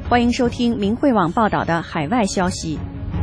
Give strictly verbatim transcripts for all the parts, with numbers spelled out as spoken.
欢迎收听明慧网报道的海外消息。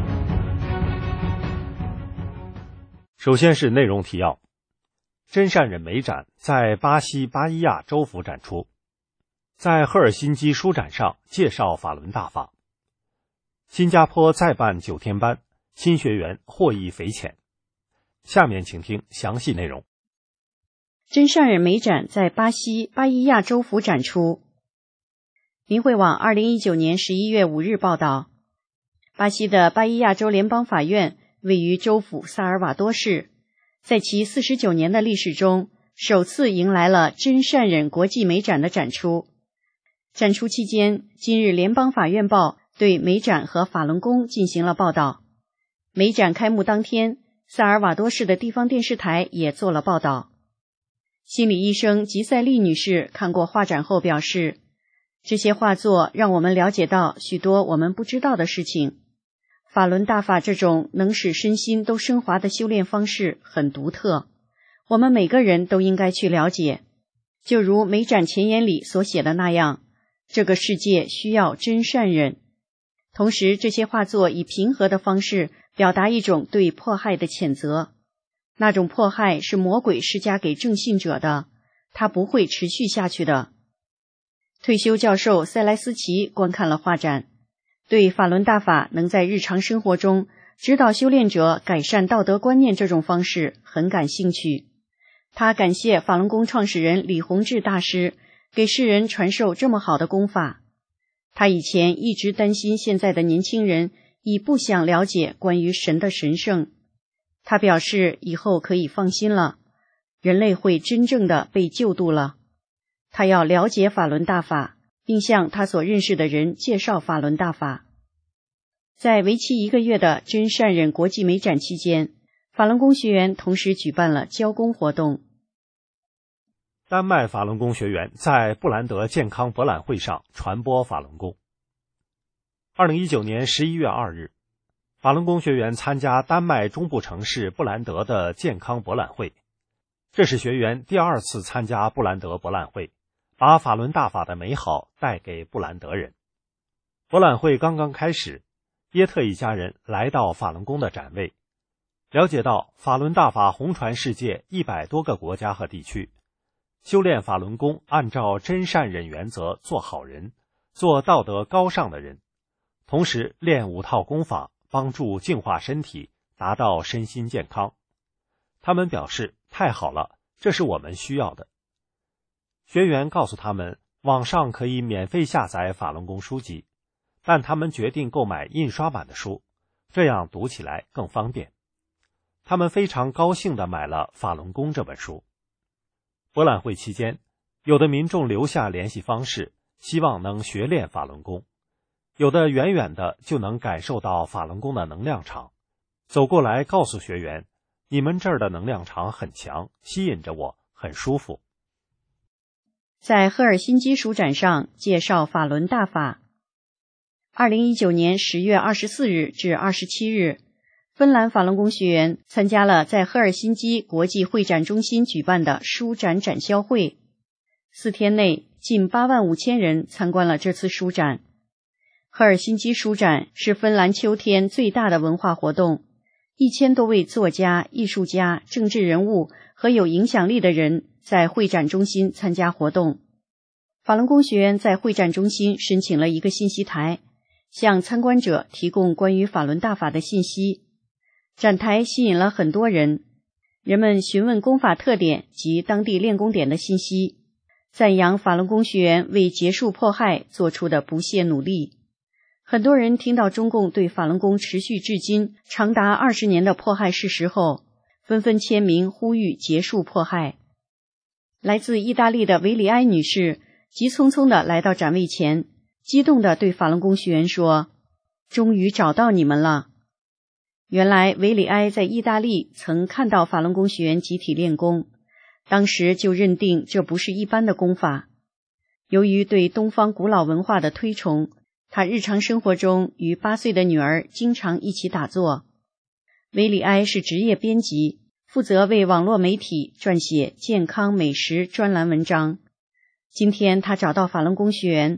首先是内容提要：真善忍美展在巴西巴伊亚州府展出，在赫尔辛基书展上介绍法轮大法。新加坡再办九天班，新学员获益匪浅。下面请听详细内容。 真善忍美展在巴西巴伊亚州府展出。明慧网二零一九年十一月五日报道，巴西的巴伊亚州联邦法院位于州府萨尔瓦多市，在其四十九年的历史中，首次迎来了真善忍国际美展的展出。展出期间，今日联邦法院报对美展和法轮功进行了报道。美展开幕当天，萨尔瓦多市的地方电视台也做了报道。心理医生吉赛利女士看过画展后表示，这些画作让我们了解到许多我们不知道的事情。法轮大法这种能使身心都升华的修炼方式很独特，我们每个人都应该去了解。就如美展前言里所写的那样，这个世界需要真善忍。同时，这些画作以平和的方式表达一种对迫害的谴责。那种迫害是魔鬼施加给正信者的，它不会持续下去的。退休教授塞莱斯奇观看了画展，对法轮大法能在日常生活中指导修炼者改善道德观念这种方式很感兴趣。他感谢法轮功创始人李洪志大师给世人传授这么好的功法。他以前一直担心现在的年轻人已不想了解关于神的神圣。他表示以后可以放心了，人类会真正的被救度了。他要了解法轮大法，并向他所认识的人介绍法轮大法。在为期一个月的真善忍国际美展期间，法轮功学员同时举办了交功活动。 丹麦法轮功学员在布兰德健康博览会上传播法轮功。二零一九年十一月二日，法轮功学员参加丹麦中部城市布兰德的健康博览会，这是学员第二次参加布兰德博览会，把法轮大法的美好带给布兰德人。博览会刚刚开始，耶特一家人来到法轮功的展位，了解到法轮大法红传世界一百多个国家和地区，修炼法轮功按照真善忍原则做好人，做道德高尚的人，同时练五套功法，帮助净化身体，达到身心健康。他们表示太好了，这是我们需要的。学员告诉他们，网上可以免费下载法轮功书籍，但他们决定购买印刷版的书，这样读起来更方便。他们非常高兴地买了《法轮功》这本书。博览会期间，有的民众留下联系方式，希望能学练法轮功。有的远远的就能感受到法轮功的能量场，走过来告诉学员，你们这儿的能量场很强，吸引着我，很舒服。 在赫尔辛基书展上介绍法轮大法。二零一九年十月二十四日至二十七日，芬兰法轮功学员参加了在赫尔辛基国际会展中心举办的书展展销会。四天内，近八万五千人参观了这次书展。赫尔辛基书展是芬兰秋天最大的文化活动，一千多位作家、艺术家、政治人物和有影响力的人在会展中心参加活动。法轮功学员在会展中心申请了一个信息台，向参观者提供关于法轮大法的信息。展台吸引了很多人，人们询问功法特点及当地练功点的信息，赞扬法轮功学员为结束迫害做出的不懈努力。很多人听到中共对法轮功持续至今长达二十年的迫害事实后，纷纷签名呼吁结束迫害。来自意大利的维里埃女士急匆匆地来到展位前，激动地对法轮功学员说：“终于找到你们了。”原来维里埃在意大利曾看到法轮功学员集体练功，当时就认定这不是一般的功法。由于对东方古老文化的推崇，他日常生活中与八岁的女儿经常一起打坐。维里埃是职业编辑，负责为网络媒体撰写健康美食专栏文章。今天他找到法轮功学员，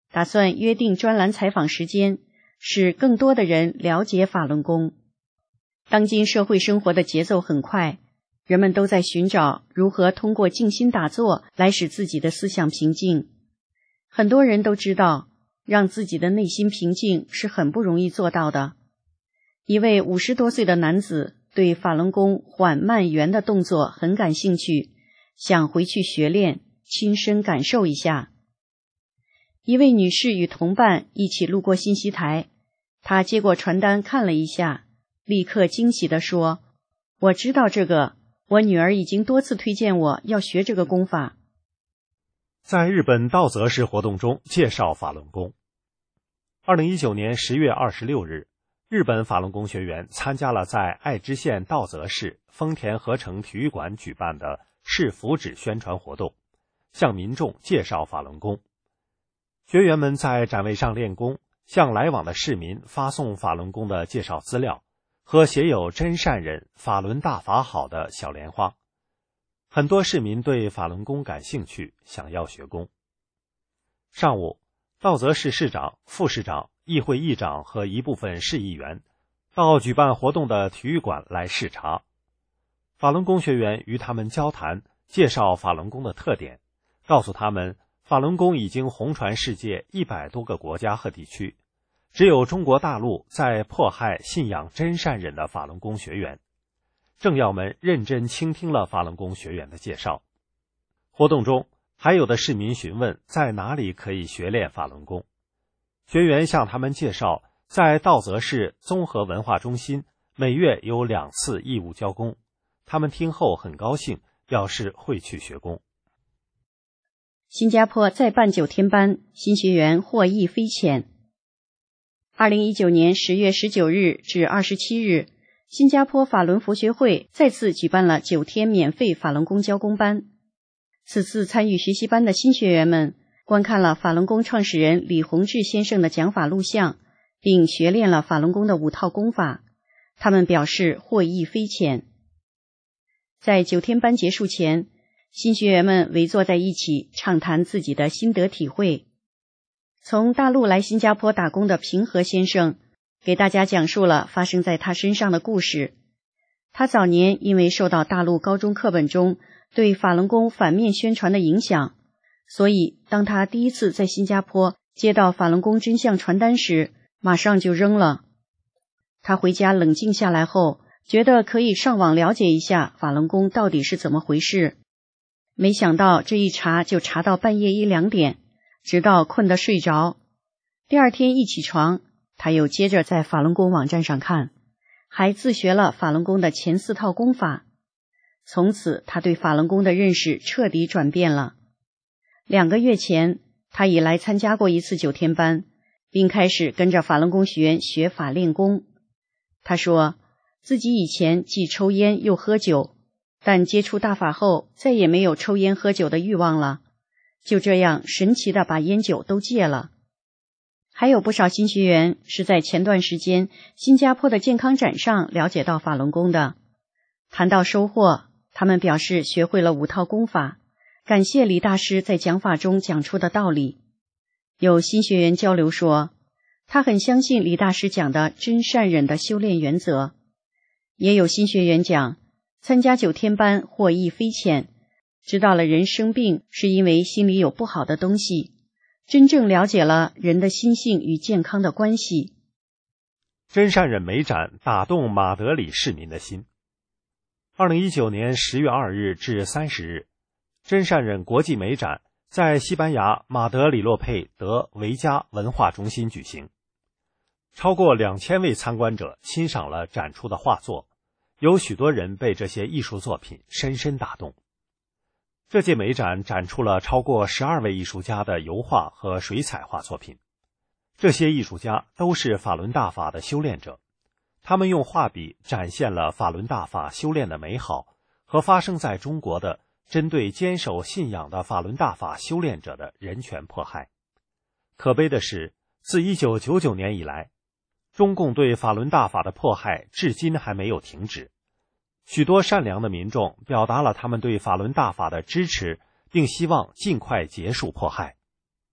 打算约定专栏采访时间，使更多的人了解法轮功。当今社会生活的节奏很快，人们都在寻找如何通过静心打坐来使自己的思想平静。很多人都知道，让自己的内心平静是很不容易做到的。一位五十多岁的男子对法轮功缓慢圆的动作很感兴趣，想回去学练，亲身感受一下。一位女士与同伴一起路过信息台，她接过传单看了一下，立刻惊喜地说：“我知道这个，我女儿已经多次推荐我要学这个功法。” 在日本道泽市活动中介绍法轮功。二零一九年十月二十六日，日本法轮功学员参加了在爱知县道泽市丰田合成体育馆举办的市福祉宣传活动，向民众介绍法轮功。学员们在展位上练功，向来往的市民发送法轮功的介绍资料和写有真善忍法轮大法好的小莲花。很多市民对法轮功感兴趣，想要学功。上午，道泽市市长、副市长、议会议长和一部分市议员到举办活动的体育馆来视察。法轮功学员与他们交谈，介绍法轮功的特点，告诉他们法轮功已经红传世界一百多个国家和地区，只有中国大陆在迫害信仰真善忍的法轮功学员。政要们认真倾听了法轮功学员的介绍。活动中，还有的市民询问在哪里可以学练法轮功。学员向他们介绍，在道泽市综合文化中心每月有两次义务教功。他们听后很高兴，表示会去学功。 新加坡再办九天班，新学员获益匪浅。二零一九年十月十九日至二十七日，新加坡法轮佛学会再次举办了九天免费法轮功教功班。此次参与学习班的新学员们观看了法轮功创始人李洪志先生的讲法录像，并学练了法轮功的五套功法。他们表示获益匪浅。在九天班结束前，新学员们围坐在一起畅谈自己的心得体会。从大陆来新加坡打工的平和先生给大家讲述了发生在他身上的故事。他早年因为受到大陆高中课本中对法轮功反面宣传的影响，所以当他第一次在新加坡接到法轮功真相传单时，马上就扔了。他回家冷静下来后，觉得可以上网了解一下法轮功到底是怎么回事。没想到这一查就查到半夜一两点，直到困得睡着。第二天一起床，他又接着在法轮功网站上看，还自学了法轮功的前四套功法。从此他对法轮功的认识彻底转变了。两个月前，他已来参加过一次九天班，并开始跟着法轮功学员学法练功。他说自己以前既抽烟又喝酒，但接触大法后再也没有抽烟喝酒的欲望了，就这样神奇地把烟酒都戒了。还有不少新学员是在前段时间新加坡的健康展上了解到法轮功的。谈到收获，他们表示学会了五套功法，感谢李大师在讲法中讲出的道理。有新学员交流说，他很相信李大师讲的真善忍的修炼原则。也有新学员讲，参加九天班获益匪浅，知道了人生病是因为心里有不好的东西，真正了解了人的心性与健康的关系。 真善忍美展打动马德里市民的心。二零一九年十月二日至三十日，真善忍国际美展在西班牙马德里洛佩德维加文化中心举行。超过两千位参观者欣赏了展出的画作，有许多人被这些艺术作品深深打动。这届美展展出了超过十二位艺术家的油画和水彩画作品。这些艺术家都是法轮大法的修炼者，他们用画笔展现了法轮大法修炼的美好和发生在中国的针对坚守信仰的法轮大法修炼者的人权迫害。可悲的是，自一九九九年以来，中共对法轮大法的迫害至今还没有停止。许多善良的民众表达了他们对法轮大法的支持，并希望尽快结束迫害。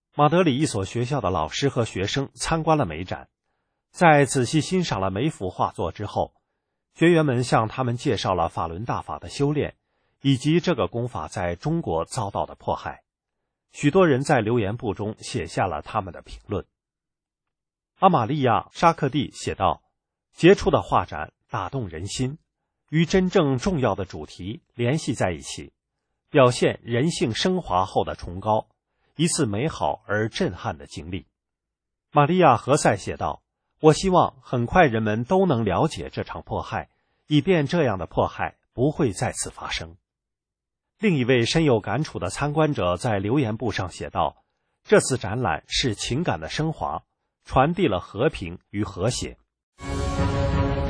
马德里一所学校的老师和学生参观了美展，在仔细欣赏了每幅画作之后，学员们向他们介绍了法轮大法的修炼，以及这个功法在中国遭到的迫害。许多人在留言簿中写下了他们的评论。阿玛利亚·沙克蒂写道，杰出的画展打动人心，与真正重要的主题联系在一起，表现人性升华后的崇高，一次美好而震撼的经历。玛利亚·何塞写道，我希望很快人们都能了解这场迫害，以便这样的迫害不会再次发生。另一位深有感触的参观者在留言簿上写道，这次展览是情感的升华，传递了和平与和谐。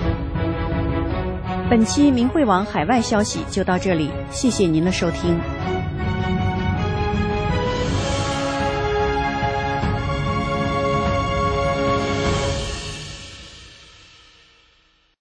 本期明慧网海外消息就到这里，谢谢您的收听。